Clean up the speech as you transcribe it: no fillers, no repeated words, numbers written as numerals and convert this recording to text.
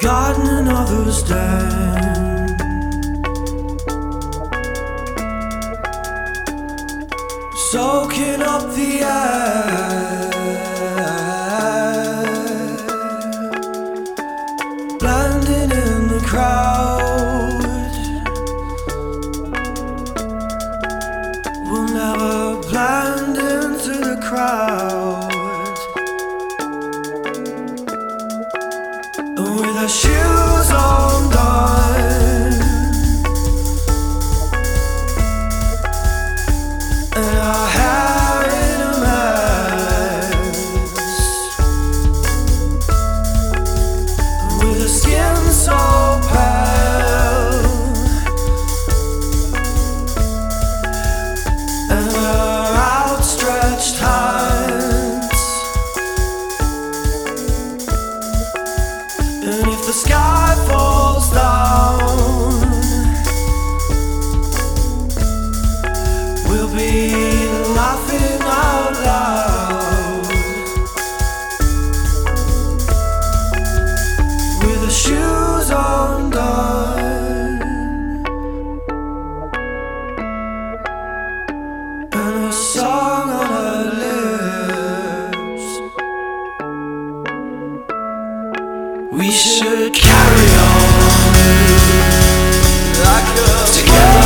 forgotten another's dead. Soaking up the air, blending in the crowd. We'll never blend into the crowd. With our shoes undone and our hair in a mess, with our skin so pale and our outstretched hands. And if the sky falls down, we'll be laughing out loud. With the shoes undone and a song on our lips, we should carry on like together.